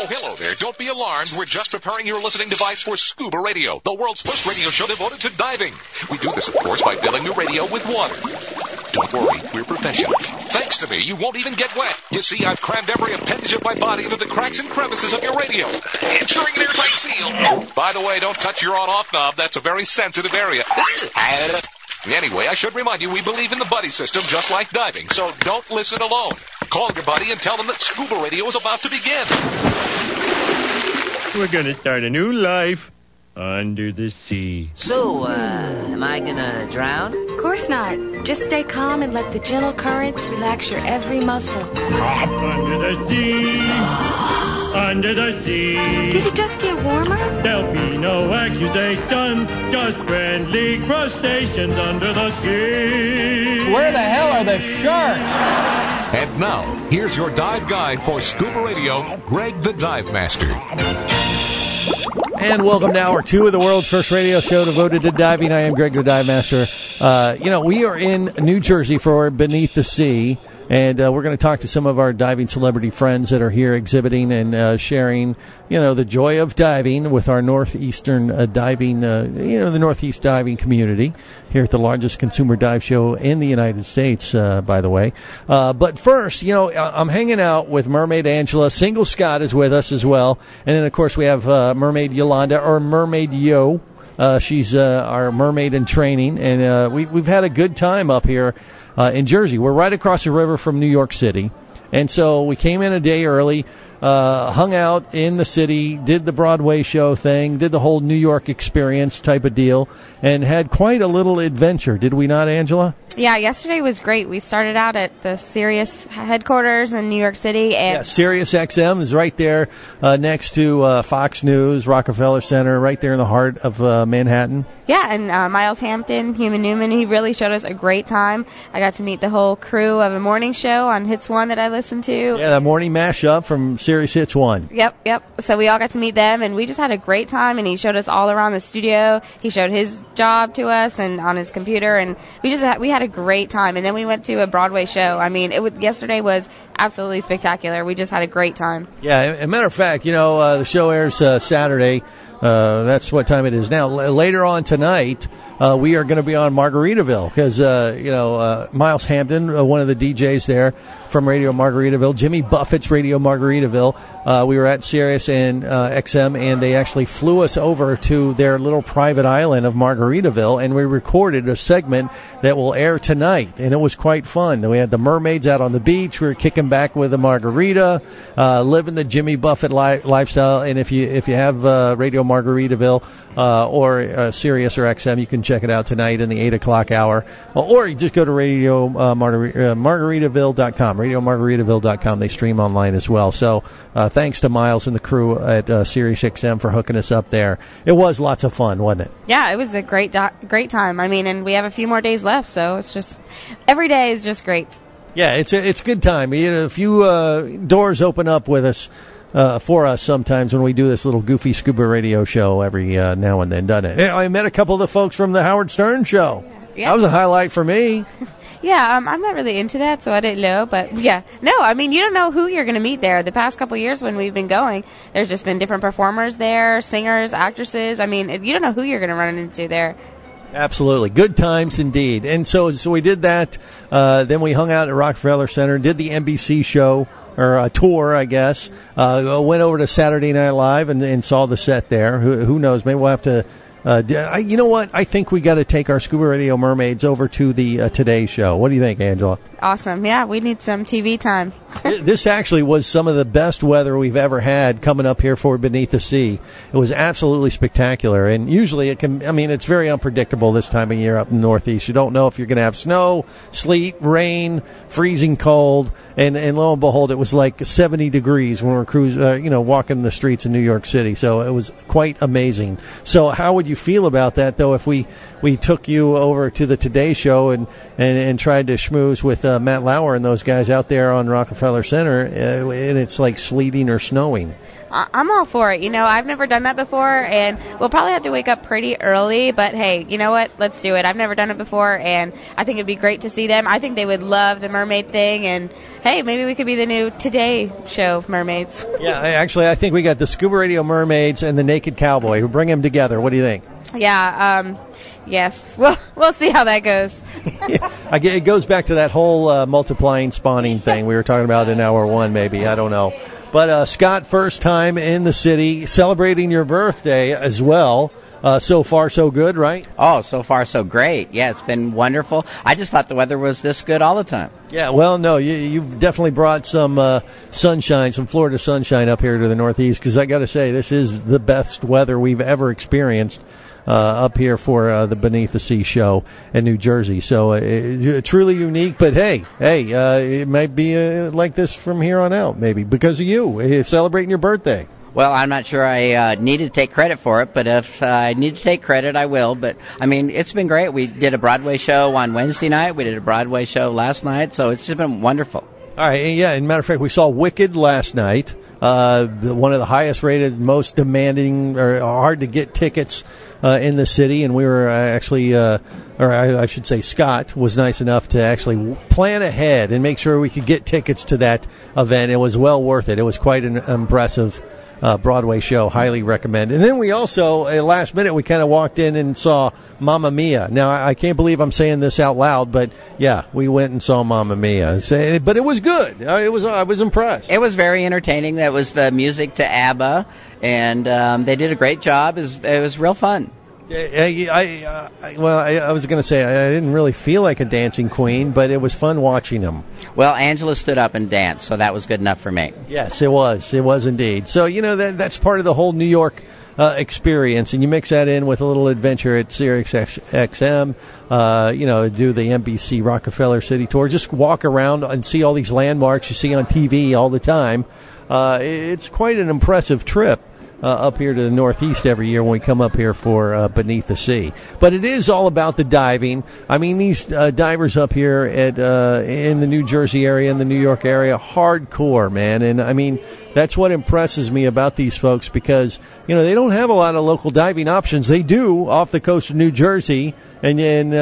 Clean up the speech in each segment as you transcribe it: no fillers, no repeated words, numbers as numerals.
hello there. Don't be alarmed. We're just preparing your listening device for Scuba Radio, the world's first radio show devoted to diving. We do this, of course, by filling your radio with water. Don't worry, we're professionals. Thanks to me, you won't even get wet. You see, I've crammed every appendage of my body into the cracks and crevices of your radio, ensuring an airtight seal. By the way, don't touch your on-off knob. That's a very sensitive area. Anyway, I should remind you, we believe in the buddy system just like diving, so don't listen alone. Call your buddy and tell them that Scuba Radio is about to begin. We're gonna start a new life under the sea. So, am I gonna drown? Of course not. Just stay calm and let the gentle currents relax your every muscle. Under the sea, under the sea. Did it just get warmer? There'll be no accusations, just friendly crustaceans under the sea. Where the hell are the sharks? And now, here's your dive guide for Scuba Radio, Greg the Dive Master. And welcome to Hour 2 of the world's first radio show devoted to diving. I am Greg the Dive Master. We are in New Jersey for Beneath the Sea, and we're going to talk to some of our diving celebrity friends that are here exhibiting and sharing, the joy of diving with our northeastern diving, the northeast diving community here at the largest consumer dive show in the United States, by the way. But first, I'm hanging out with Mermaid Angela. Single Scott is with us as well. And then, of course, we have Mermaid Yolanda, or Mermaid Yo. She's our mermaid in training, and we've had a good time up here in Jersey. We're right across the river from New York City, and so we came in a day early, hung out in the city, did the Broadway show thing, did the whole New York experience type of deal, and had quite a little adventure. Did we not, Angela? Yeah, yesterday was great. We started out at the Sirius headquarters in New York City. And Sirius XM is right there next to Fox News, Rockefeller Center, right there in the heart of Manhattan. Yeah, and Miles Hampton, Human Newman, he really showed us a great time. I got to meet the whole crew of a morning show on Hits 1 that I listened to. Yeah, that morning mashup from Sirius Hits 1. Yep. So we all got to meet them, and we just had a great time, and he showed us all around the studio. He showed his job to us and on his computer, and we had a great time. And then we went to a Broadway show. I mean, yesterday was absolutely spectacular. We just had a great time. Yeah, as a matter of fact, the show airs Saturday. That's what time it is now. Later on tonight, we are going to be on Margaritaville because, Miles Hampton, one of the DJs there from Radio Margaritaville, Jimmy Buffett's Radio Margaritaville. We were at Sirius and XM, and they actually flew us over to their little private island of Margaritaville, and we recorded a segment that will air tonight, and it was quite fun. We had the mermaids out on the beach. We were kicking back with a margarita, living the Jimmy Buffett lifestyle. And if you have Radio Margaritaville or Sirius or XM, you can check it out tonight in the 8 o'clock hour, or you just go to Radio Margaritaville.com. RadioMargaritaville.com. They stream online as well. So thanks to Miles and the crew at Sirius XM for hooking us up there. It was lots of fun, wasn't it? Yeah, it was a great time. I mean, and we have a few more days left, so it's just every day is just great. Yeah, it's a good time. A few doors open up with us. For us sometimes when we do this little goofy scuba radio show every now and then, doesn't it? I met a couple of the folks from the Howard Stern show. Yeah. That was a highlight for me. Yeah, I'm not really into that, so I didn't know. But, yeah. No, I mean, you don't know who you're going to meet there. The past couple of years when we've been going, there's just been different performers there, singers, actresses. I mean, you don't know who you're going to run into there. Absolutely. Good times indeed. And so we did that. Then we hung out at Rockefeller Center, did the NBC show. Or a tour, I guess. Went over to Saturday Night Live and saw the set there. Who knows? Maybe we'll have to. You know what? I think we got to take our Scuba Radio Mermaids over to the Today Show. What do you think, Angela? Awesome. Yeah, we need some TV time. This actually was some of the best weather we've ever had coming up here for Beneath the Sea. It was absolutely spectacular. And usually it's very unpredictable this time of year up in the Northeast. You don't know if you're going to have snow, sleet, rain, freezing cold. And lo and behold, it was like 70 degrees when we were walking the streets in New York City. So it was quite amazing. So how would you feel about that, though, if we took you over to the Today Show and tried to schmooze with Matt Lauer and those guys out there on Rockefeller Center, and it's like sleeting or snowing? I'm all for it. I've never done that before, and we'll probably have to wake up pretty early, but hey, you know what? Let's do it. I've never done it before, and I think it'd be great to see them. I think they would love the mermaid thing, and hey, hey, maybe we could be the new Today show mermaids. Yeah, actually, I think we got the Scuba Radio Mermaids and the Naked Cowboy. We'll bring them together. What do you think? Yeah, yes. We'll see how that goes. It goes back to that whole multiplying, spawning thing we were talking about in hour one, maybe. I don't know. But, Scott, first time in the city, celebrating your birthday as well. So far, so good, right? Oh, so far, so great. Yeah, it's been wonderful. I just thought the weather was this good all the time. Yeah, well, no, you've definitely brought some sunshine, some Florida sunshine up here to the Northeast, because I got to say, this is the best weather we've ever experienced up here for the Beneath the Sea show in New Jersey. So truly unique, but hey, it might be like this from here on out, maybe, because of you celebrating your birthday. Well, I'm not sure I need to take credit for it, but if I need to take credit, I will. But, I mean, it's been great. We did a Broadway show on Wednesday night. We did a Broadway show last night, so it's just been wonderful. All right, yeah, as a matter of fact, we saw Wicked last night, one of the highest rated, most demanding, or hard to get tickets in the city, and we were actually, or I should say Scott was nice enough to actually plan ahead and make sure we could get tickets to that event. It was well worth it. It was quite an impressive Broadway show. Highly recommend. And then we also, last minute, we kind of walked in and saw Mamma Mia. Now, I can't believe I'm saying this out loud, but yeah, we went and saw Mamma Mia. But it was good. I was impressed. It was very entertaining. That was the music to ABBA, and they did a great job. It was real fun. I was going to say I didn't really feel like a dancing queen, but it was fun watching them. Well, Angela stood up and danced, so that was good enough for me. Yes, it was. It was indeed. So, that's part of the whole New York experience, and you mix that in with a little adventure at Sirius XM, do the NBC Rockefeller City Tour, just walk around and see all these landmarks you see on TV all the time. It's quite an impressive trip. Up here to the Northeast every year when we come up here for Beneath the Sea. But it is all about the diving. I mean, these divers up here in the New Jersey area, in the New York area, hardcore, man. And, I mean, that's what impresses me about these folks because, they don't have a lot of local diving options. They do off the coast of New Jersey. And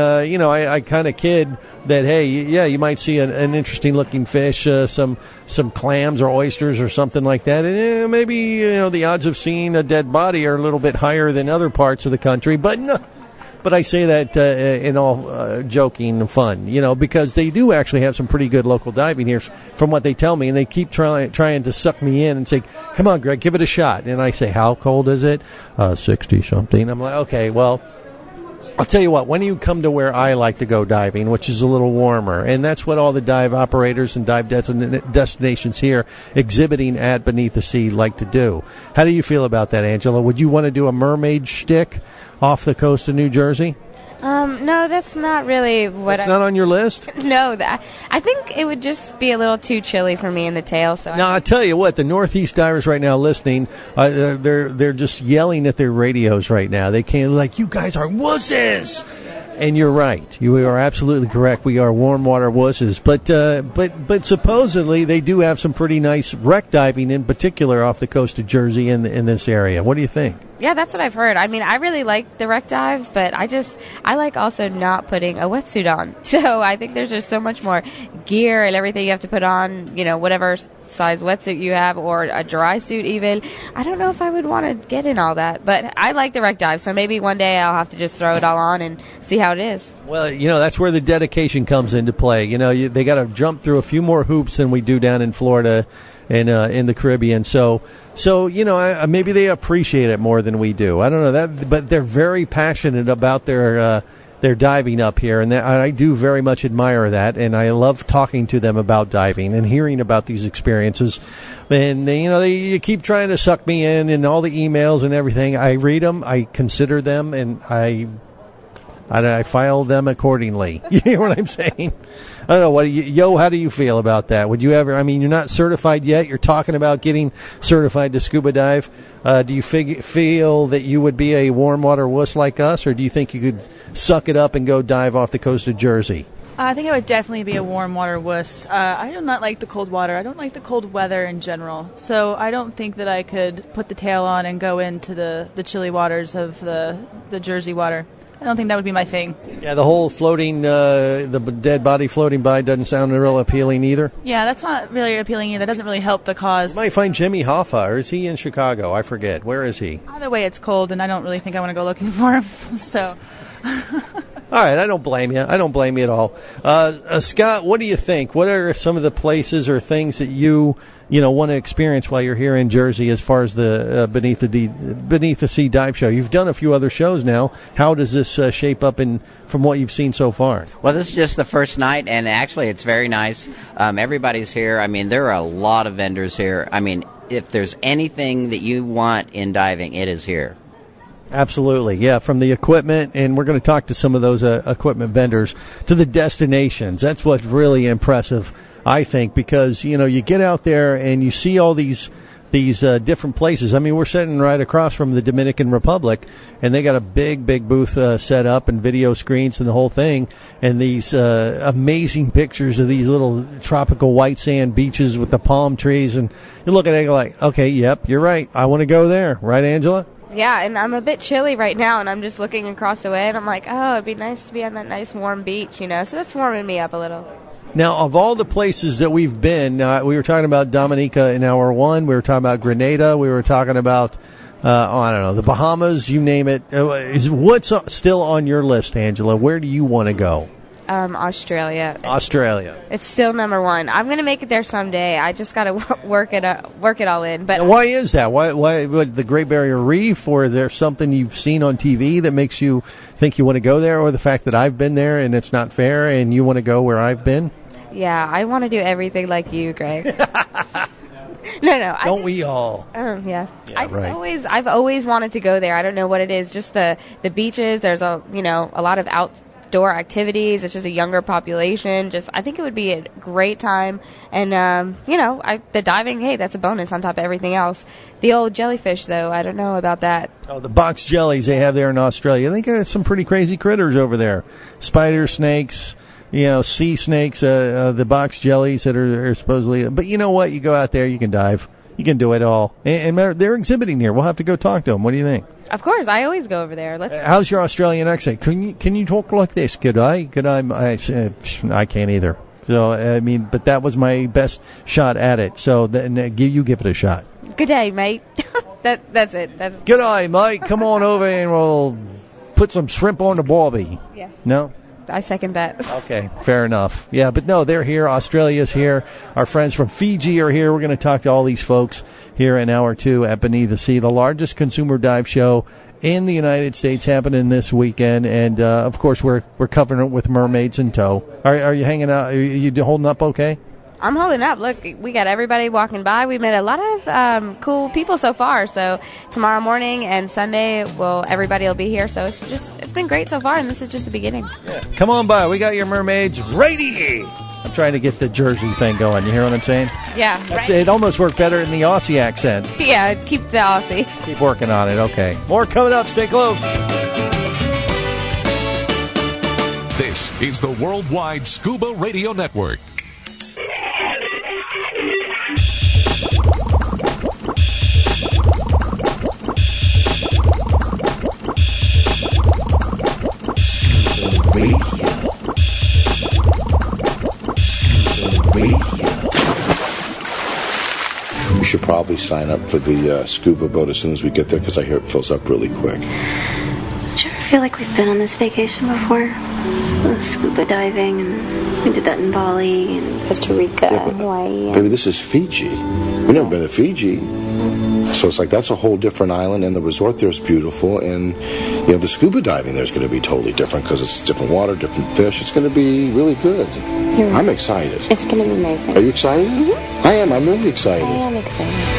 I kind of kid that, hey, yeah, you might see an interesting-looking fish, some clams or oysters or something like that. And maybe, the odds of seeing a dead body are a little bit higher than other parts of the country. But no. But I say that in all joking and fun, because they do actually have some pretty good local diving here from what they tell me. And they keep trying to suck me in and say, come on, Greg, give it a shot. And I say, how cold is it? 60-something. I'm like, okay, well, I'll tell you what, when you come to where I like to go diving, which is a little warmer, and that's what all the dive operators and dive destinations here exhibiting at Beneath the Sea like to do. How do you feel about that, Angela? Would you want to do a mermaid shtick off the coast of New Jersey? No, that's not really what. It's not on your list? No, I think it would just be a little too chilly for me in the tail. So now, I'll tell you what, the Northeast divers right now listening, they're just yelling at their radios right now. They can't, you guys are wusses. And you're right. You are absolutely correct. We are warm water wusses. But supposedly they do have some pretty nice wreck diving, in particular off the coast of Jersey in this area. What do you think? Yeah, that's what I've heard. I mean, I really like the wreck dives, but I like also not putting a wetsuit on. So I think there's just so much more gear and everything you have to put on, whatever size wetsuit you have, or a dry suit even. I don't know if I would want to get in all that, but I like the wreck dive, so maybe one day I'll have to just throw it all on and see how it is. Well, that's where the dedication comes into play. They got to jump through a few more hoops than we do down in Florida and in the Caribbean. So maybe they appreciate it more than we do. I don't know that, but they're very passionate about their diving up here, and I do very much admire that, and I love talking to them about diving and hearing about these experiences. And they keep trying to suck me in and all the emails and everything. I read them, I consider them, and I file them accordingly. You hear what I'm saying? I don't know. How do you feel about that? Would you ever? I mean, you're not certified yet. You're talking about getting certified to scuba dive. Do you feel that you would be a warm water wuss like us, or do you think you could suck it up and go dive off the coast of Jersey? I think I would definitely be a warm water wuss. I do not like the cold water. I don't like the cold weather in general. So I don't think that I could put the tail on and go into the chilly waters of the Jersey water. I don't think that would be my thing. Yeah, the whole floating, the dead body floating by doesn't sound real appealing either. Yeah, that's not really appealing either. That doesn't really help the cause. You might find Jimmy Hoffa, or is he in Chicago? I forget. Where is he? Either way, it's cold, and I don't really think I want to go looking for him. So. All right, I don't blame you. I don't blame you at all. Scott, what do you think? What are some of the places or things that you want to experience while you're here in Jersey as far as the Beneath the Sea dive show? You've done a few other shows now. How does this shape up from what you've seen so far? Well, this is just the first night, and actually it's very nice. Everybody's here. I mean, there are a lot of vendors here. I mean, if there's anything that you want in diving, it is here. Absolutely, yeah, from the equipment, and we're going to talk to some of those equipment vendors, to the destinations. That's what's really impressive, I think, because, you get out there and you see all these different places. I mean, we're sitting right across from the Dominican Republic, and they got a big booth set up and video screens and the whole thing, and these amazing pictures of these little tropical white sand beaches with the palm trees, and you look at it and go like, okay, yep, you're right, I want to go there. Right, Angela? Yeah, and I'm a bit chilly right now, and I'm just looking across the way, and I'm like, oh, it'd be nice to be on that nice warm beach, so that's warming me up a little. Now, of all the places that we've been, we were talking about Dominica in hour one, we were talking about Grenada, we were talking about, I don't know, the Bahamas, you name it. What's still on your list, Angela? Where do you want to go? Australia. Australia. It's still number one. I'm going to make it there someday. I just got to work it all in. But why is that? Why the Great Barrier Reef, or is there something you've seen on TV that makes you think you want to go there, or the fact that I've been there and it's not fair and you want to go where I've been? Yeah, I want to do everything like you, Greg. No. Don't we all? Yeah. Right. I've always wanted to go there. I don't know what it is. Just the beaches. There's a lot of outdoor activities. It's just a younger population. I think it would be a great time. And the diving, hey, that's a bonus on top of everything else. The old jellyfish, though, I don't know about that. Oh, the box jellies they have there in Australia. They got some pretty crazy critters over there. Spider snakes. Sea snakes, the box jellies that are supposedly... But you know what? You go out there, you can dive. You can do it all. And they're exhibiting here. We'll have to go talk to them. What do you think? Of course. I always go over there. How's your Australian accent? Can you talk like this? Could I? I can't either. So, I mean, but that was my best shot at it. So then you give it a shot. Good day, mate. That's it. Good day, mate. Come on over and we'll put some shrimp on the barbie. Yeah. No? I second that. Okay, fair enough. Yeah, but no, they're here. Australia's here. Our friends from Fiji are here. We're going to talk to all these folks here in hour two at Beneath the Sea, the largest consumer dive show in the United States, happening this weekend. And, of course, we're covering it with mermaids in tow. Are you hanging out? Are you holding up okay? I'm holding up. Look, we got everybody walking by. We met a lot of cool people so far. So tomorrow morning and Sunday, everybody will be here. So it's been great so far, and this is just the beginning. Yeah. Come on by. We got your mermaids ready. I'm trying to get the Jersey thing going. You hear what I'm saying? Yeah. Right. It almost worked better in the Aussie accent. Yeah, keep the Aussie. Keep working on it. Okay. More coming up. Stay close. This is the Worldwide Scuba Radio Network. We should probably sign up for the scuba boat as soon as we get there, because I hear it fills up really quick. Do you ever feel like we've been on this vacation before? Scuba diving, and we did that in Bali and Costa Rica, Hawaii. Baby, this is Fiji. We've never been to Fiji. So it's like that's a whole different island, and the resort there is beautiful, and the scuba diving there is going to be totally different because it's different water, different fish. It's going to be really good. You're right. I'm excited. It's going to be amazing. Are you excited? Mm-hmm. I am. I'm really excited. I am excited.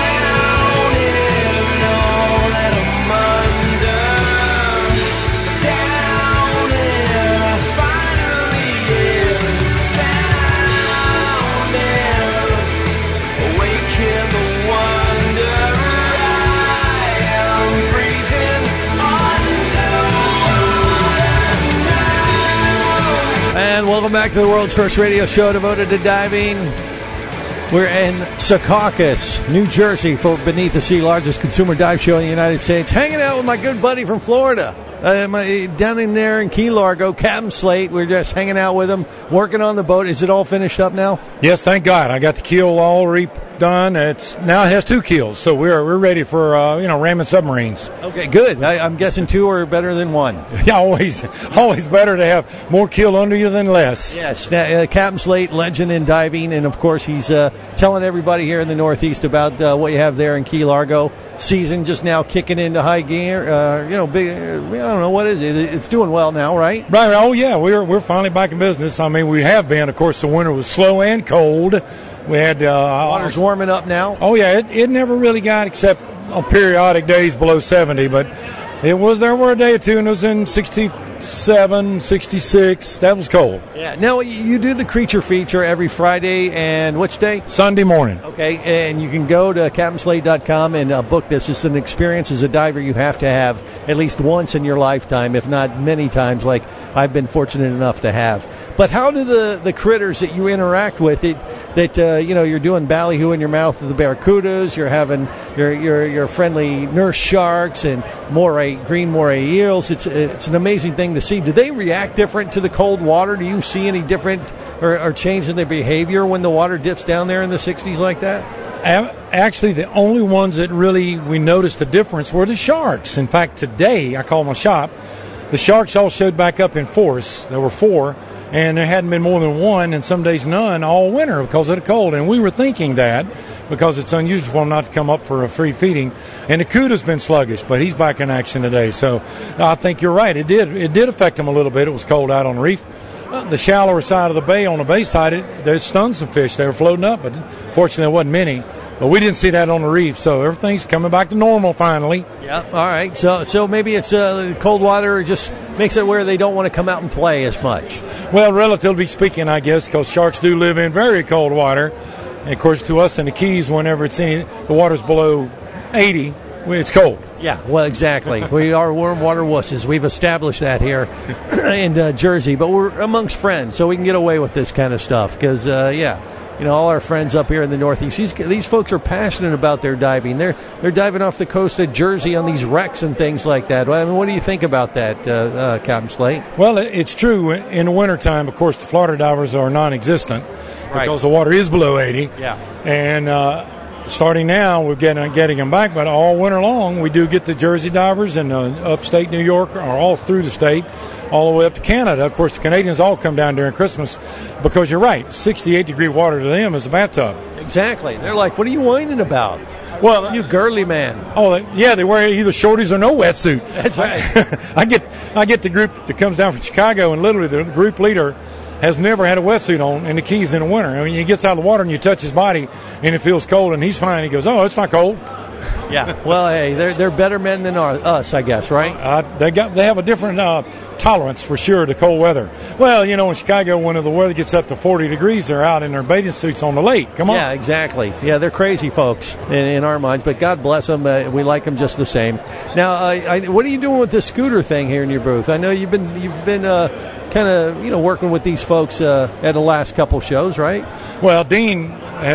And welcome back to the world's first radio show devoted to diving. We're in Secaucus, New Jersey for Beneath the Sea, largest consumer dive show in the United States. Hanging out with my good buddy from Florida, down in there in Key Largo, Captain Slate. We're just hanging out with him, working on the boat. Is it all finished up now? Yes, thank God. I got the keel all redone. Now it has 2 keels, so we're ready for ramming submarines. Okay, good. I'm guessing 2 are better than 1. Yeah, always better to have more keel under you than less. Yes, Captain Slate, legend in diving, and of course he's telling everybody here in the Northeast about what you have there in Key Largo. Season just now kicking into high gear. Big. I don't know what is it. It's doing well now, right? Right. Oh yeah, we're finally back in business. I mean, we have been. Of course, the winter was slow and cold. We had water's warming up now. Oh yeah, it never really got except on periodic days below 70, but there were a day or two and it was in 67, 66. That was cold. Yeah. Now you do the creature feature every Friday and which day? Sunday morning. Okay, and you can go to CaptainSlate.com and book this. It's an experience as a diver you have to have at least once in your lifetime, if not many times, like I've been fortunate enough to have. But how do the critters that you interact with you're doing ballyhoo in your mouth with the barracudas, you're having your friendly nurse sharks and green moray eels. It's an amazing thing to see. Do they react different to the cold water? Do you see any different or change in their behavior when the water dips down there in the 60s like that? Actually, the only ones that really we noticed a difference were the sharks. In fact, today I called my shop. The sharks all showed back up in force. There were 4, and there hadn't been more than 1, and some days none all winter because of the cold. And we were thinking that because it's unusual for them not to come up for a free feeding. And the Cuda's been sluggish, but he's back in action today. So I think you're right. It did affect them a little bit. It was cold out on the reef. The shallower side of the bay, on the bay side, they stunned some fish. They were floating up, but fortunately there wasn't many. But we didn't see that on the reef, so everything's coming back to normal finally. Yeah, all right. So maybe it's cold water just makes it where they don't want to come out and play as much. Well, relatively speaking, I guess, because sharks do live in very cold water. And, of course, to us in the Keys, whenever the water's below 80, it's cold. Yeah, well, exactly. We are warm water wusses. We've established that here in Jersey, but we're amongst friends, so we can get away with this kind of stuff because, all our friends up here in the Northeast, these folks are passionate about their diving. They're diving off the coast of Jersey on these wrecks and things like that. I mean, what do you think about that, Captain Slate? Well, it's true. In the wintertime, of course, the Florida divers are non-existent because the water is below 80. Yeah. And starting now, we're getting them back, but all winter long, we do get the Jersey divers and upstate New York, or all through the state, all the way up to Canada. Of course, the Canadians all come down during Christmas because you're right, 68-degree water to them is a bathtub. Exactly. They're like, what are you whining about? Well, you girly man. Oh, yeah, they wear either shorties or no wetsuit. That's right. I get the group that comes down from Chicago, and literally the group leader has never had a wetsuit on in the Keys in the winter. I mean, he gets out of the water and you touch his body and it feels cold, and he's fine. He goes, "Oh, it's not cold." Yeah. Well, hey, they're better men than us, I guess, right? They have a different tolerance for sure to cold weather. Well, in Chicago, when the weather gets up to 40 degrees, they're out in their bathing suits on the lake. Come on. Yeah, exactly. Yeah, they're crazy folks in our minds, but God bless them. We like them just the same. Now, what are you doing with this scooter thing here in your booth? I know you've been kind of working with these folks at the last couple shows, right? Well, Dean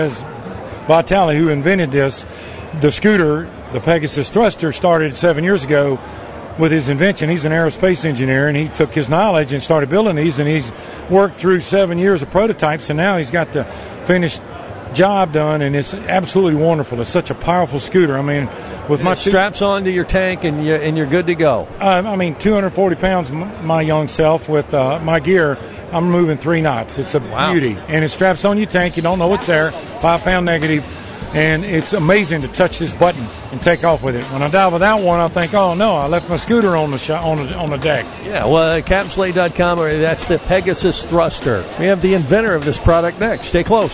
Vitale, who invented this. The scooter, the Pegasus Thruster, started 7 years ago with his invention. He's an aerospace engineer, and he took his knowledge and started building these, and he's worked through 7 years of prototypes, and now he's got the finished job done, and it's absolutely wonderful. It's such a powerful scooter. I mean, with my straps onto your tank, and you're good to go. 240 pounds, my young self, with my gear, I'm moving 3 knots. It's a beauty, and it straps on your tank. You don't know what's there. 5 pound negative. And it's amazing to touch this button and take off with it. When I dive without one, I think, oh, no, I left my scooter on the deck. Yeah, well, CaptainSlate.com, that's the Pegasus Thruster. We have the inventor of this product next. Stay close.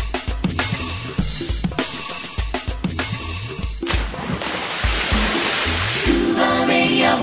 Scuba Radio.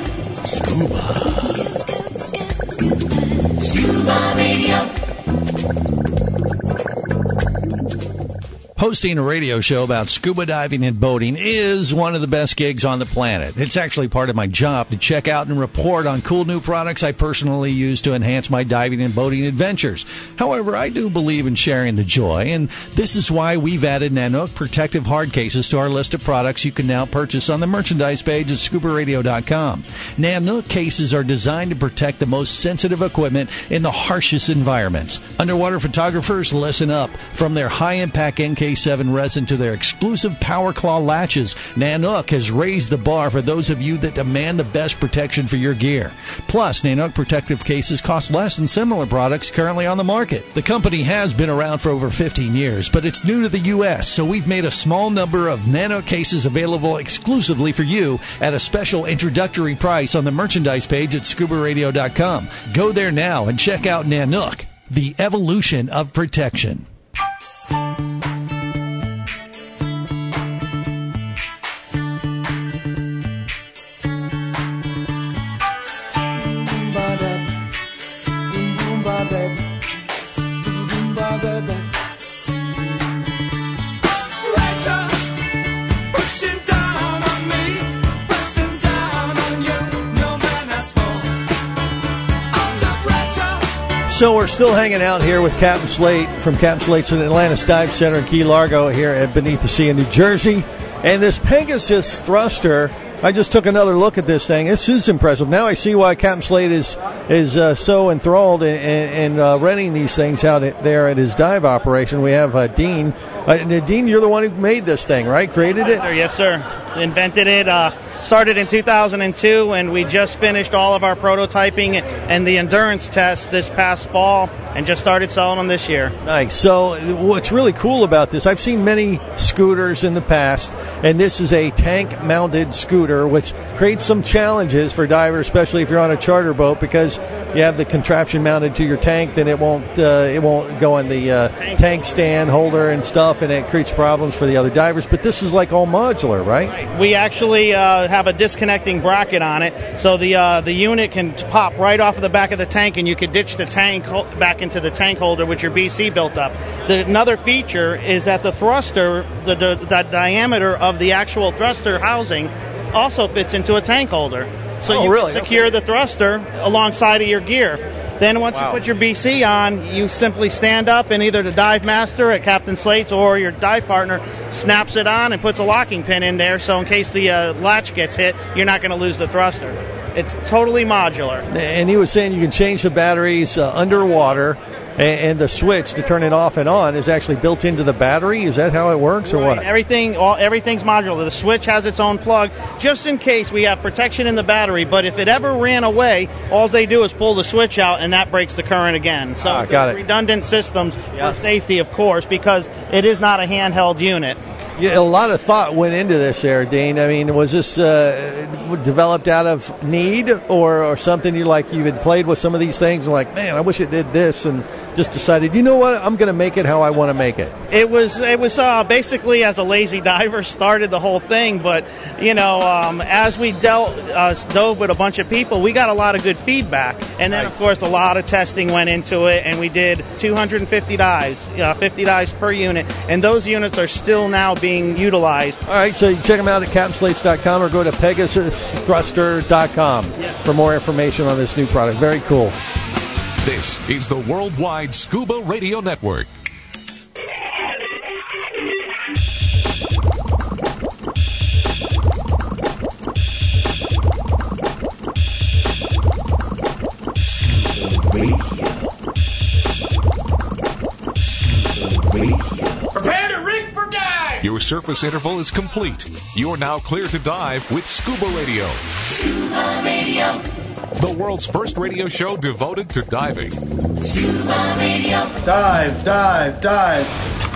Scuba Radio. Hosting a radio show about scuba diving and boating is one of the best gigs on the planet. It's actually part of my job to check out and report on cool new products I personally use to enhance my diving and boating adventures. However, I do believe in sharing the joy, and this is why we've added Nanook protective hard cases to our list of products you can now purchase on the merchandise page at scubaradio.com. Nanook cases are designed to protect the most sensitive equipment in the harshest environments. Underwater photographers, listen up. From their high-impact NK7 resin to their exclusive Power Claw latches, Nanook has raised the bar for those of you that demand the best protection for your gear. Plus, Nanook protective cases cost less than similar products currently on the market. The company has been around for over 15 years, but it's new to the U.S., so we've made a small number of Nanook cases available exclusively for you at a special introductory price on the merchandise page at scubaradio.com. Go there now and check out Nanook, the evolution of protection. So we're still hanging out here with Captain Slate from Captain Slate's Atlantis Dive Center in Key Largo here at Beneath the Sea in New Jersey. And this Pegasus thruster, I just took another look at this thing. This is impressive. Now I see why Captain Slate is so enthralled in renting these things out there at his dive operation. We have Dean. Dean, you're the one who made this thing, right? Created it? Yes, sir. Invented it. Started in 2002, and we just finished all of our prototyping and the endurance test this past fall, and just started selling them this year. Nice. So what's really cool about this, I've seen many scooters in the past, and this is a tank-mounted scooter, which creates some challenges for divers, especially if you're on a charter boat, because you have the contraption mounted to your tank, then it won't go in the tank stand holder and stuff, and it creates problems for the other divers. But this is like all modular, right? We actually have a disconnecting bracket on it, so the unit can pop right off of the back of the tank, and you could ditch the tank back into the tank holder with your BC built up. Another feature is that the thruster, the diameter of the actual thruster housing, also fits into a tank holder. So you can secure the thruster alongside of your gear. Then once you put your BC on, you simply stand up, and either the dive master at Captain Slate's or your dive partner snaps it on and puts a locking pin in there, so in case the latch gets hit, you're not going to lose the thruster. It's totally modular. And he was saying you can change the batteries underwater, and the switch to turn it off and on is actually built into the battery. Is that how it works, or what? Everything's modular. The switch has its own plug, just in case we have protection in the battery. But if it ever ran away, all they do is pull the switch out, and that breaks the current again. So redundant systems for safety, of course, because it is not a handheld unit. Yeah, a lot of thought went into this there, Dean. I mean, was this developed out of need or something you had played with some of these things and like, man, I wish it did this, and just decided, you know what, I'm going to make it how I want to make it? It was basically, as a lazy diver, started the whole thing. But, as we dove with a bunch of people, we got a lot of good feedback. And then, of course, a lot of testing went into it, and we did 250 dives, 50 dives per unit. And those units are still now being utilized. All right, so you check them out at CaptainSlates.com or go to PegasusThruster.com for more information on this new product. Very cool. This is the Worldwide Scuba Radio Network. Prepare to rig for dive! Your surface interval is complete. You're now clear to dive with Scuba Radio. Scuba Radio. The world's first radio show devoted to diving. Scuba Radio. Dive, dive, dive.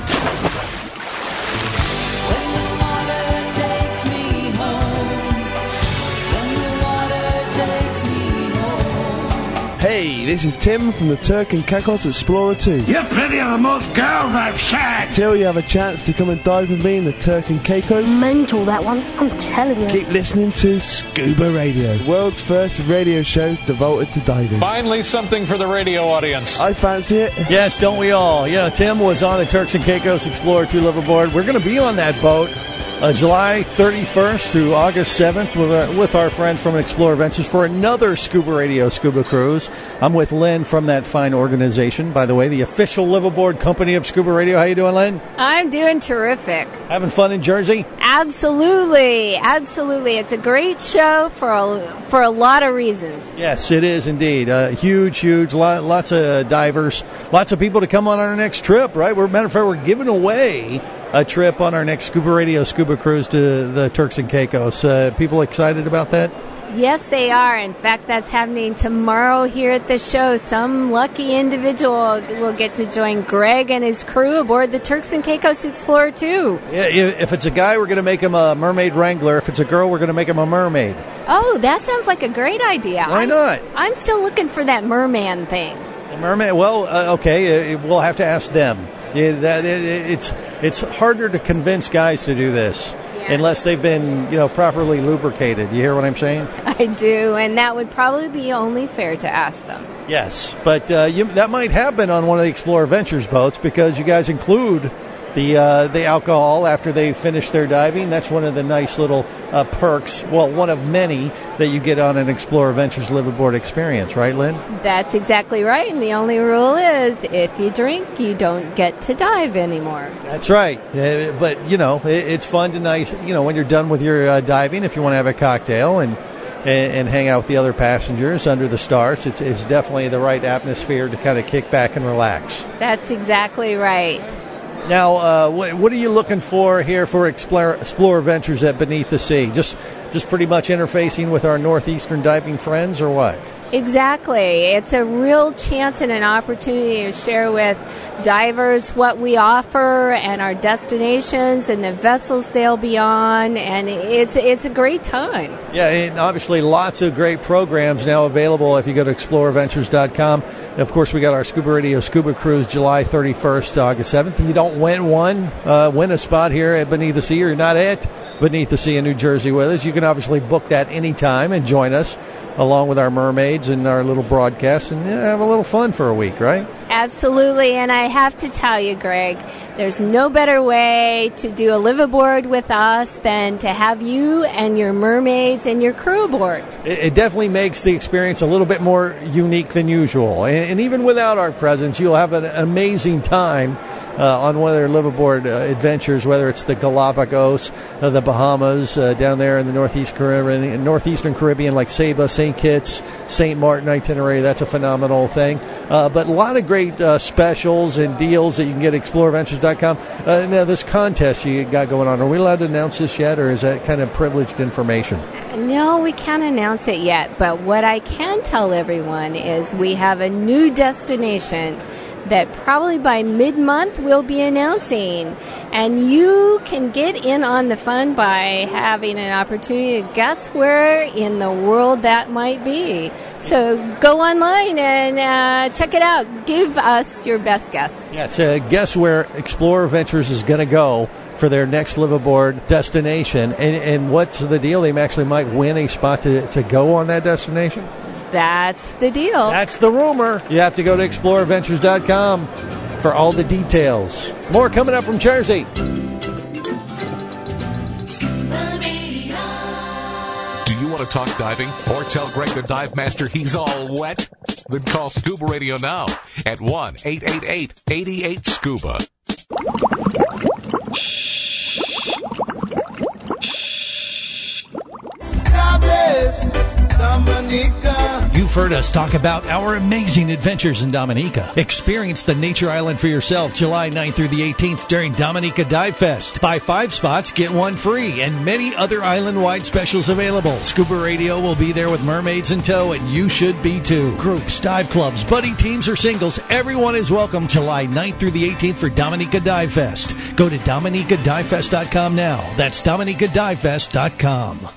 When the water takes me home. When the water takes me home. Hey, this is Tim from the Turk and Caicos Explorer 2. You're prettier than most girls I've shagged. Till you have a chance to come and dive with me in the Turk and Caicos. Mental, that one, I'm telling you. Keep listening to Scuba Radio, the world's first radio show devoted to diving. Finally, something for the radio audience. I fancy it. Yes, don't we all? Tim was on the Turks and Caicos Explorer 2 liveaboard. We're going to be on that boat July 31st through August 7th with our friends from Explorer Ventures for another Scuba Radio Scuba Cruise. I'm with Lynn from that fine organization, by the way, the official liveaboard company of Scuba Radio. How you doing, Lynn? I'm doing terrific. Having fun in Jersey? Absolutely. It's a great show for a lot of reasons. Yes, it is indeed. Huge, lots of divers, lots of people to come on our next trip, right? Matter of fact, we're giving away a trip on our next Scuba Radio Scuba Cruise to the Turks and Caicos. People excited about that? Yes, they are. In fact, that's happening tomorrow here at the show. Some lucky individual will get to join Greg and his crew aboard the Turks and Caicos Explorer 2. Yeah, if it's a guy, we're going to make him a mermaid wrangler. If it's a girl, we're going to make him a mermaid. Oh, that sounds like a great idea. Why not? I'm still looking for that merman thing. A mermaid? Well, okay, we'll have to ask them. It's harder to convince guys to do this unless they've been, properly lubricated. You hear what I'm saying? I do, and that would probably be only fair to ask them. Yes, but that might happen on one of the Explorer Ventures boats because you guys include the alcohol after they finish their diving. That's one of the nice little perks, well, one of many that you get on an Explorer Ventures liveaboard experience, right, Lynn? That's exactly right, and the only rule is if you drink, you don't get to dive anymore. That's right, but, it's fun to nice, when you're done with your diving, if you want to have a cocktail and hang out with the other passengers under the stars, it's definitely the right atmosphere to kind of kick back and relax. That's exactly right. Now, what are you looking for here for Explorer Ventures at Beneath the Sea? Just pretty much interfacing with our northeastern diving friends, or what? Exactly. It's a real chance and an opportunity to share with divers what we offer and our destinations and the vessels they'll be on, and it's a great time. Yeah, and obviously lots of great programs now available if you go to explorerventures.com. Of course, we got our Scuba Radio Scuba Cruise July 31st to August 7th. If you don't win a spot here at Beneath the Sea, or you're not at Beneath the Sea in New Jersey with us, you can obviously book that anytime and join us along with our mermaids and our little broadcasts and have a little fun for a week, right? Absolutely, and I have to tell you, Greg, there's no better way to do a liveaboard with us than to have you and your mermaids and your crew aboard. It definitely makes the experience a little bit more unique than usual, and even without our presence, you'll have an amazing time on one of their liveaboard adventures, whether it's the Galapagos, the Bahamas, down there in the northeastern Caribbean, like Saba, St. Kitts, St. Martin itinerary. That's a phenomenal thing. But a lot of great specials and deals that you can get at explorerventures.com. Now, this contest you got going on, are we allowed to announce this yet, or is that kind of privileged information? No, we can't announce it yet, but what I can tell everyone is we have a new destination that probably by mid-month we'll be announcing. And you can get in on the fun by having an opportunity to guess where in the world that might be. So go online and check it out. Give us your best guess. Yes, guess where Explorer Ventures is going to go for their next liveaboard destination. And what's the deal? They actually might win a spot to go on that destination? That's the deal. That's the rumor. You have to go to explorerventures.com for all the details. More coming up from Jersey. Do you want to talk diving or tell Greg the Dive Master he's all wet? Then call Scuba Radio now at 1-888-88-SCUBA. You've heard us talk about our amazing adventures in Dominica. Experience the Nature Island for yourself July 9th through the 18th during Dominica Dive Fest. Buy 5 spots, get 1 free, and many other island-wide specials available. Scuba Radio will be there with mermaids in tow, and you should be too. Groups, dive clubs, buddy teams, or singles, everyone is welcome July 9th through the 18th for Dominica Dive Fest. Go to DominicaDiveFest.com now. That's DominicaDiveFest.com.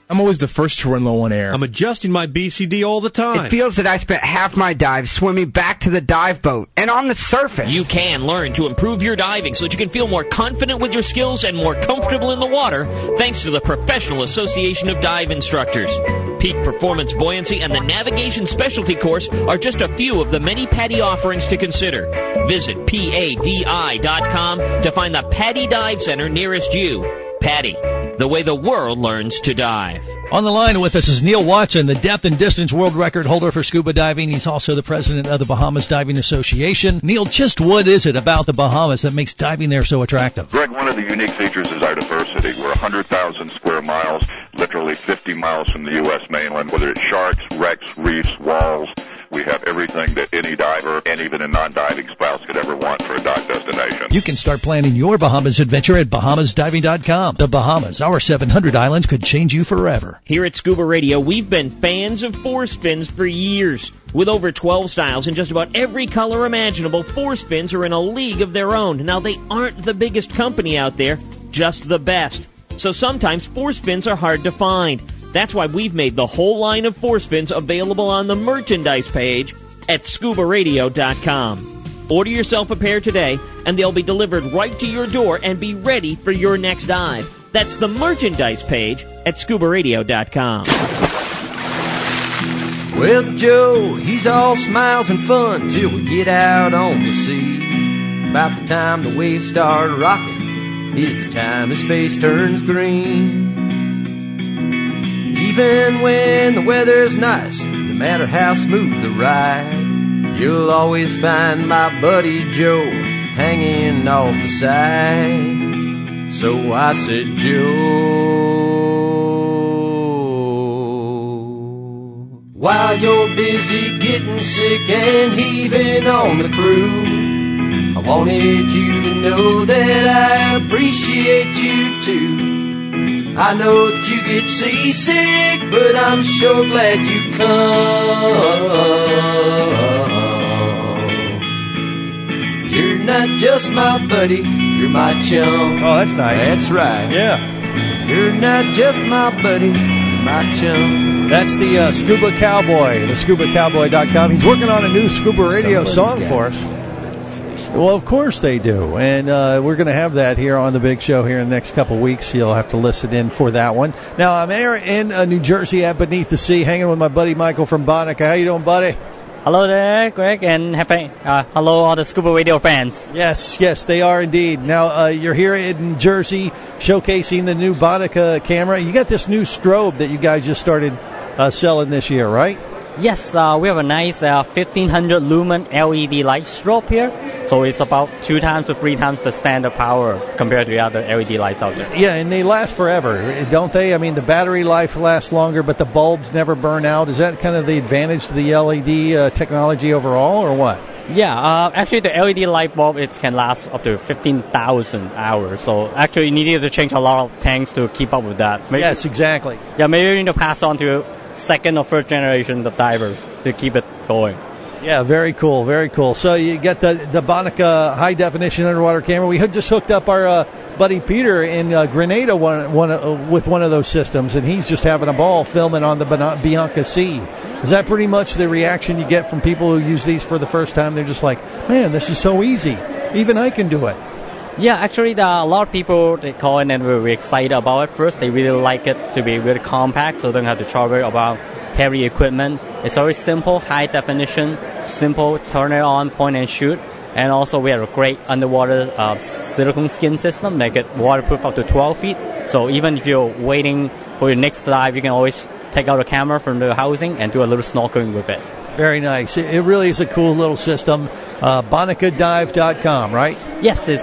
I'm always the first to run low on air. I'm adjusting my BCD all the time. It feels that I spent half my dive swimming back to the dive boat and on the surface. You can learn to improve your diving so that you can feel more confident with your skills and more comfortable in the water thanks to the Professional Association of Dive Instructors. Peak Performance Buoyancy and the Navigation Specialty Course are just a few of the many PADI offerings to consider. Visit PADI.com to find the PADI Dive Center nearest you. PADI, the way the world learns to dive. On the line with us is Neil Watson, the depth and distance world record holder for scuba diving. He's also the president of the Bahamas Diving Association. Neil, just what is it about the Bahamas that makes diving there so attractive? Greg, one of the unique features is our diversity. We're 100,000 square miles, literally 50 miles from the U.S. mainland, whether it's sharks, wrecks, reefs, walls. We have everything that any diver and even a non-diving spouse could ever want for a dive destination. You can start planning your Bahamas adventure at BahamasDiving.com. The Bahamas, our 700 islands, could change you forever. Here at Scuba Radio, we've been fans of force fins for years. With over 12 styles in just about every color imaginable, force fins are in a league of their own. Now, they aren't the biggest company out there, just the best. So sometimes force fins are hard to find. That's why we've made the whole line of force fins available on the merchandise page at ScubaRadio.com. Order yourself a pair today, and they'll be delivered right to your door and be ready for your next dive. That's the merchandise page at ScubaRadio.com. Well, Joe, he's all smiles and fun till we get out on the sea. About the time the waves start rocking is the time his face turns green. Even when the weather's nice, no matter how smooth the ride, you'll always find my buddy Joe hanging off the side. So I said, Joe, while you're busy getting sick and heaving on the crew, I wanted you to know that I appreciate you too. I know that you get seasick, but I'm sure glad you come. You're not just my buddy, you're my chum. Oh, that's nice. That's right. Yeah. You're not just my buddy, you're my chum. That's the Scuba Cowboy, the ScubaCowboy.com. He's working on a new Scuba Radio song for us. Well, of course they do. And we're going to have that here on the big show here in the next couple of weeks. You'll have to listen in for that one. Now, I'm here in New Jersey at Beneath the Sea, hanging with my buddy Michael from Bonica. How you doing, buddy? Hello there, Greg, and happy. Hello, all the Scuba Radio fans. Yes, they are indeed. Now, you're here in Jersey showcasing the new Bonica camera. You got this new strobe that you guys just started selling this year, right? Yes, we have a nice 1500 lumen LED light strobe here. So it's about 2 times to 3 times the standard power compared to the other LED lights out there. Yeah, and they last forever, don't they? I mean, the battery life lasts longer, but the bulbs never burn out. Is that kind of the advantage to the LED technology overall, or what? Yeah, actually the LED light bulb, it can last up to 15,000 hours. So actually you needed to change a lot of tanks to keep up with that. Maybe, yes, exactly. Yeah, maybe you need to pass on to second or third generation of divers to keep it going. Yeah, very cool, very cool. So you get the Bonica high definition underwater camera. We had just hooked up our buddy Peter in Grenada with one of those systems, and he's just having a ball filming on the Bianca Sea. Is that pretty much the reaction you get from people who use these for the first time? They're just like, man, this is so easy. Even I can do it. Yeah, actually, a lot of people, they call it and we're excited about it. First, they really like it to be really compact, so they don't have to trouble about heavy equipment. It's very simple, high definition, simple, turn it on, point and shoot. And also, we have a great underwater silicone skin system, make it waterproof up to 12 feet. So even if you're waiting for your next dive, you can always take out a camera from the housing and do a little snorkeling with it. Very nice. It really is a cool little system. BonicaDive.com, right? Yes, it's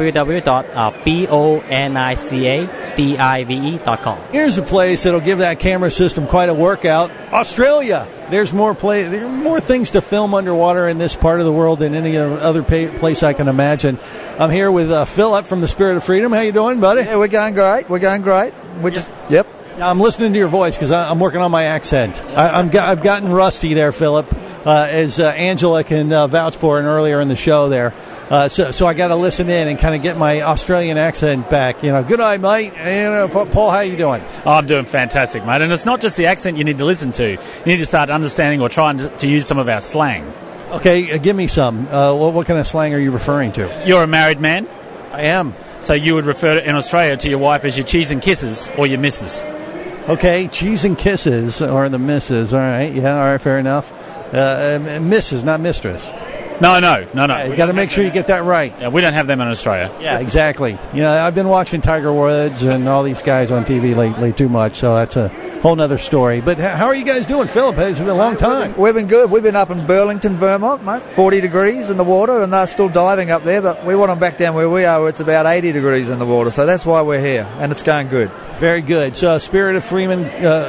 www.BONICADIVE.com. Here's a place that'll give that camera system quite a workout. Australia. There are more things to film underwater in this part of the world than any other place I can imagine. I'm here with Philip from the Spirit of Freedom. How you doing, buddy? Yeah, we're going great. Yep. I'm listening to your voice because I'm working on my accent. I've gotten rusty there, Philip, as Angela can vouch for earlier in the show there. So I got to listen in and kind of get my Australian accent back. You know, good eye, mate. Paul, how you doing? Oh, I'm doing fantastic, mate. And it's not just the accent you need to listen to. You need to start understanding or trying to use some of our slang. Okay, give me some. What kind of slang are you referring to? You're a married man? I am. So you would refer in Australia to your wife as your cheese and kisses or your missus. Okay, cheese and kisses or the missus. All right, yeah, all right, fair enough. Missus, not mistress. No. Yeah, you got to make sure you get that right. Yeah, we don't have them in Australia. Yeah, exactly. You know, I've been watching Tiger Woods and all these guys on TV lately too much, so that's a whole nother story. But how are you guys doing, Philip? It's been a long time. We've been good. We've been up in Burlington, Vermont, mate. 40 degrees in the water, and they're still diving up there, but we want them back down where we are, where it's about 80 degrees in the water, so that's why we're here, and it's going good. Very good. So Spirit of Freedom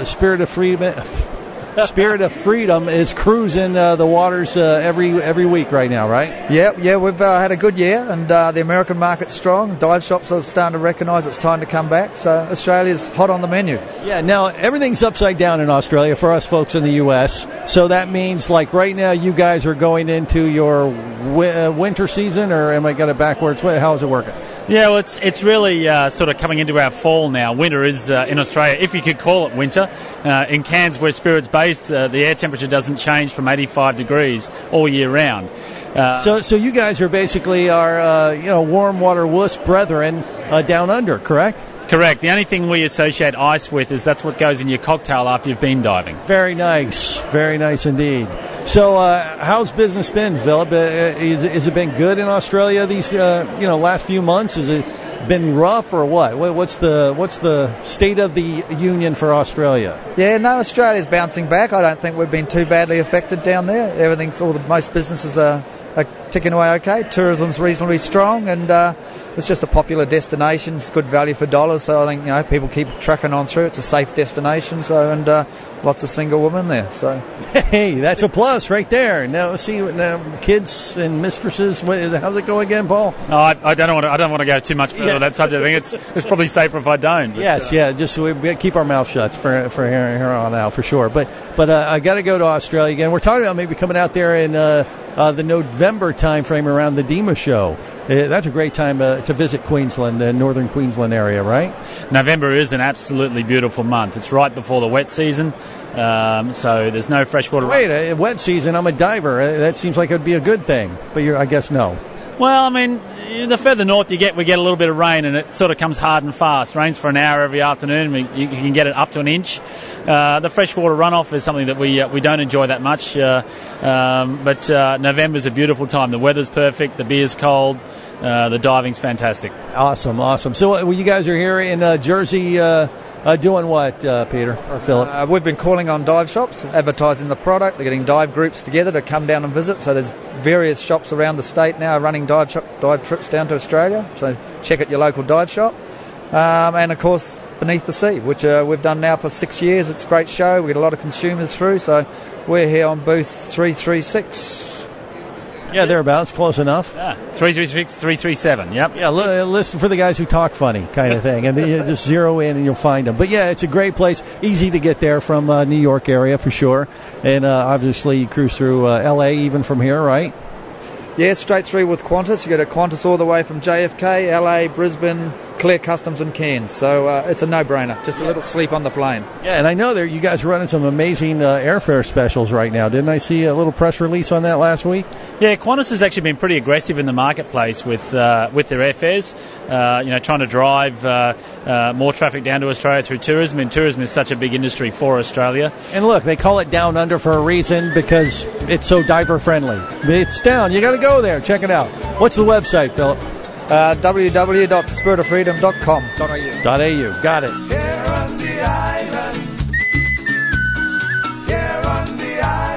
is cruising the waters every week right now, right? Yeah, we've had a good year, and the American market's strong. Dive shops are starting to recognise it's time to come back, so Australia's hot on the menu. Yeah, now everything's upside down in Australia for us folks in the U.S., so that means like right now you guys are going into your winter season, or am I got it backwards? How is it working? Yeah, well, it's really sort of coming into our fall now. Winter is in Australia, if you could call it winter. In Cairns, where Spirit's based, the air temperature doesn't change from 85 degrees all year round. So you guys are basically our warm water wuss brethren down under, correct? Correct. The only thing we associate ice with is that's what goes in your cocktail after you've been diving. Very nice indeed. So, how's business been, Philip? Has it been good in Australia these last few months? Has it been rough or what? What's the state of the union for Australia? Yeah, no, Australia's bouncing back. I don't think we've been too badly affected down there. Most businesses are ticking away okay. Tourism's reasonably strong, and it's just a popular destination. It's good value for dollars, so I think people keep trucking on through. It's a safe destination, and lots of single women there. So, hey, that's a plus right there. Now, kids and mistresses. How's it go again, Paul? Oh, I don't want to go too much further on that subject. I think it's probably safer if I don't. Yes, just we keep our mouth shut for here on out for sure. But I got to go to Australia again. We're talking about maybe coming out there in the November time frame around the DEMA show. That's a great time to visit Queensland, the northern Queensland area, right? November is an absolutely beautiful month. It's right before the wet season, so there's no freshwater. Wait, a wet season? I'm a diver. That seems like it would be a good thing, but I guess no. Well, I mean, the further north you get, we get a little bit of rain, and it sort of comes hard and fast. Rains for an hour every afternoon. You can get it up to an inch. The freshwater runoff is something that we don't enjoy that much. But November's a beautiful time. The weather's perfect. The beer's cold. The diving's fantastic. Awesome. So you guys are here in Jersey doing what, Peter or Philip? We've been calling on dive shops, advertising the product. They're getting dive groups together to come down and visit. So there's various shops around the state now running dive trips down to Australia. So check at your local dive shop. And, of course, Beneath the Sea, which we've done now for 6 years. It's a great show. We get a lot of consumers through. So we're here on booth 336. Yeah, thereabouts, close enough. Yeah, 336, 337, yep. Yeah, listen for the guys who talk funny kind of thing, and you just zero in and you'll find them. But yeah, it's a great place, easy to get there from New York area for sure, and obviously you cruise through L.A. even from here, right? Yeah, straight through with Qantas. You go to Qantas all the way from JFK, LA, Brisbane, clear customs and Cairns. So it's a no-brainer. Just a little sleep on the plane. Yeah, and I know you guys are running some amazing airfare specials right now. Didn't I see a little press release on that last week? Yeah, Qantas has actually been pretty aggressive in the marketplace with their airfares. Trying to drive more traffic down to Australia through tourism. And tourism is such a big industry for Australia. And look, they call it Down Under for a reason because it's so diver-friendly. It's down. You got to go there. Check it out. What's the website, Philip? www.spiritoffreedom.com.au. Got it. Here on the island. Here on the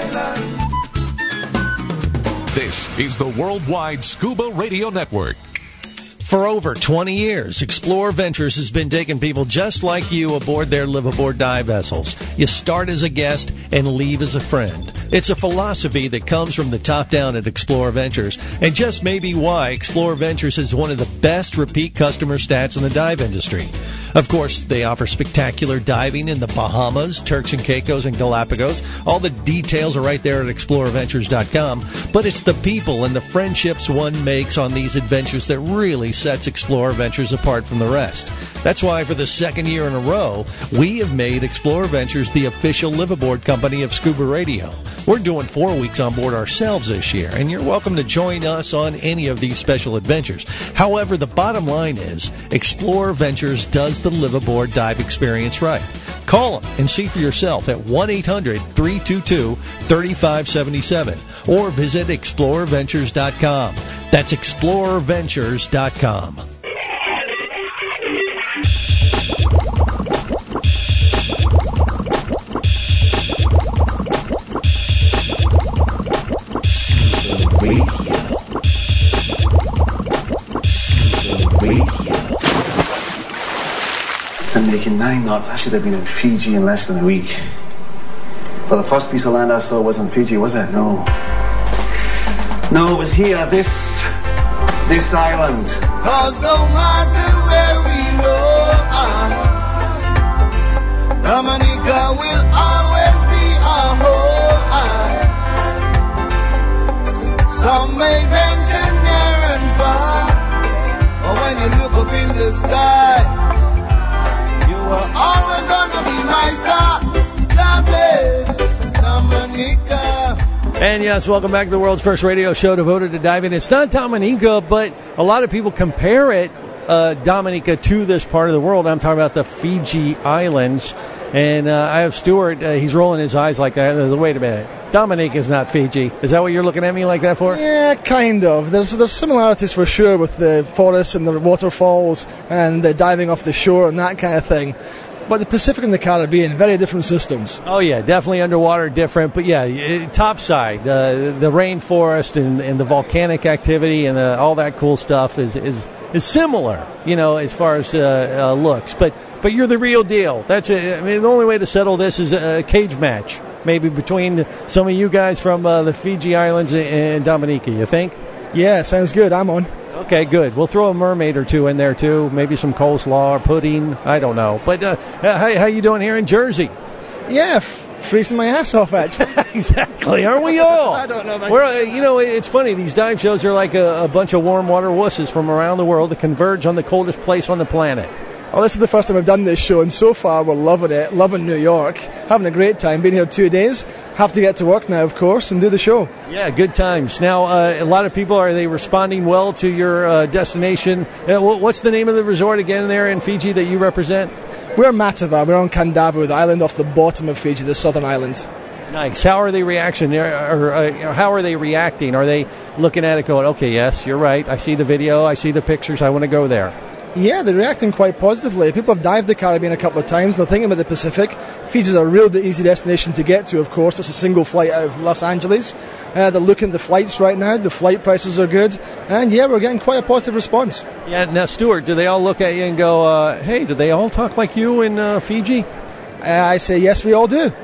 island. This is the Worldwide Scuba Radio Network. For over 20 years, Explore Ventures has been taking people just like you aboard their live-aboard dive vessels. You start as a guest and leave as a friend. It's a philosophy that comes from the top down at Explore Ventures, and just maybe why Explore Ventures is one of the best repeat customer stats in the dive industry. Of course, they offer spectacular diving in the Bahamas, Turks and Caicos, and Galapagos. All the details are right there at explorerventures.com. But it's the people and the friendships one makes on these adventures that really sets Explorer Ventures apart from the rest. That's why for the second year in a row, we have made Explorer Ventures the official liveaboard company of Scuba Radio. We're doing 4 weeks on board ourselves this year, and you're welcome to join us on any of these special adventures. However, the bottom line is Explorer Ventures does the liveaboard dive experience right. Call them and see for yourself at 1-800-322-3577 or visit explorerventures.com. That's explorerventures.com. And making 9 knots. I should have been in Fiji in less than a week. Well, the first piece of land I saw wasn't Fiji, was it? No. No, it was here, this island. Cause no matter where we go, Dominica will always be our home. Some may venture near and far, but when you look up in the sky, you are always gonna be my star. Dominica. And yes, welcome back to the world's first radio show devoted to diving. It's not Dominica, but a lot of people compare it, Dominica, to this part of the world. I'm talking about the Fiji Islands. And I have Stuart, he's rolling his eyes like that. Wait a minute. Dominica is not Fiji. Is that what you're looking at me like that for? Yeah, kind of. There's similarities for sure with the forests and the waterfalls and the diving off the shore and that kind of thing. But the Pacific and the Caribbean, very different systems. Oh, yeah, definitely underwater different. But, yeah, topside, the rainforest and the volcanic activity and all that cool stuff is similar, as far as looks. But you're the real deal. That's it. I mean, the only way to settle this is a cage match, maybe between some of you guys from the Fiji Islands and Dominica, you think? Yeah, sounds good. I'm on. Okay, good. We'll throw a mermaid or two in there, too. Maybe some coleslaw or pudding. I don't know. But how you doing here in Jersey? Yeah, freezing my ass off, actually. Exactly. Aren't we all? I don't know. It's funny. These dive shows are like a bunch of warm water wusses from around the world that converge on the coldest place on the planet. Well, this is the first time I've done this show, and so far we're loving it. Loving New York. Having a great time. Been here 2 days. Have to get to work now, of course, and do the show. Yeah, good times. Now, a lot of people, are they responding well to your destination? What's the name of the resort again there in Fiji that you represent? We're Matava. We're on Kandava, the island off the bottom of Fiji, the southern island. Nice. How are they reacting? How are they reacting? Are they looking at it going, okay, yes, you're right. I see the video. I see the pictures. I want to go there. Yeah, they're reacting quite positively. People have dived the Caribbean a couple of times. They're thinking about the Pacific. Fiji's a real easy destination to get to, of course. It's a single flight out of Los Angeles. They're looking at the flights right now. The flight prices are good. And, yeah, we're getting quite a positive response. Yeah. Now, Stuart, do they all look at you and go, hey, do they all talk like you in Fiji? I say, yes, we all do.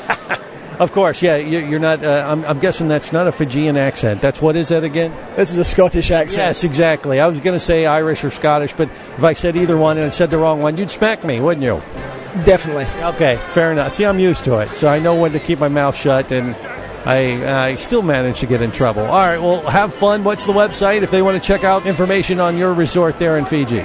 Of course, yeah. You're not. I'm guessing that's not a Fijian accent. That's what is that again? This is a Scottish accent. Yes, exactly. I was going to say Irish or Scottish, but if I said either one and I said the wrong one, you'd smack me, wouldn't you? Definitely. Okay, fair enough. See, I'm used to it, so I know when to keep my mouth shut, and I still manage to get in trouble. All right, well, have fun. What's the website if they want to check out information on your resort there in Fiji?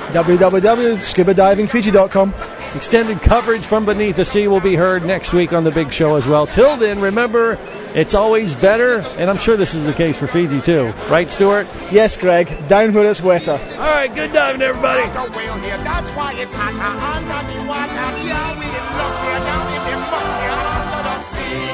www.scubadivingfiji.com. Extended coverage from Beneath the Sea will be heard next week on the big show as well. Till then, remember, it's always better, and I'm sure this is the case for Fiji too. Right, Stuart? Yes, Greg. Down where it's wetter. All right, good diving, everybody. That's why it's hotter under the water. Yeah, we look here down in the bucket under the sea.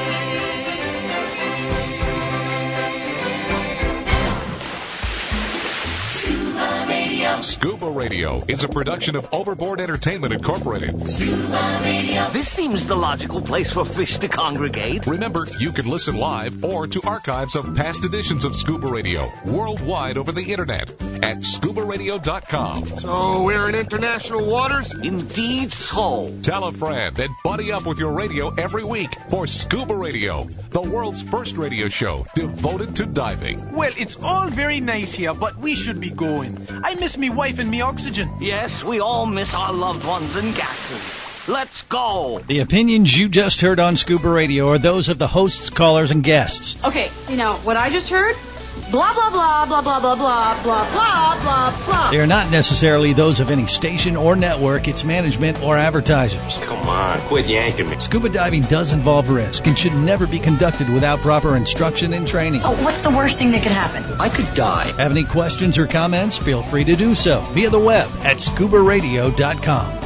Scuba Radio is a production of Overboard Entertainment Incorporated. This seems the logical place for fish to congregate. Remember, you can listen live or to archives of past editions of Scuba Radio worldwide over the internet at scubaradio.com. So we're in international waters? Indeed so. Tell a friend and buddy up with your radio every week for Scuba Radio, the world's first radio show devoted to diving. Well, it's all very nice here, but we should be going. I miss me wife and me oxygen. Yes, we all miss our loved ones and gases. Let's go. The opinions you just heard on Scuba Radio are those of the hosts, callers, and guests. Okay, what I just heard? Blah, blah, blah, blah, blah, blah, blah, blah, blah, blah, blah. They are not necessarily those of any station or network, its management, or advertisers. Come on, quit yanking me. Scuba diving does involve risk and should never be conducted without proper instruction and training. Oh, what's the worst thing that could happen? I could die. Have any questions or comments? Feel free to do so via the web at scubaradio.com.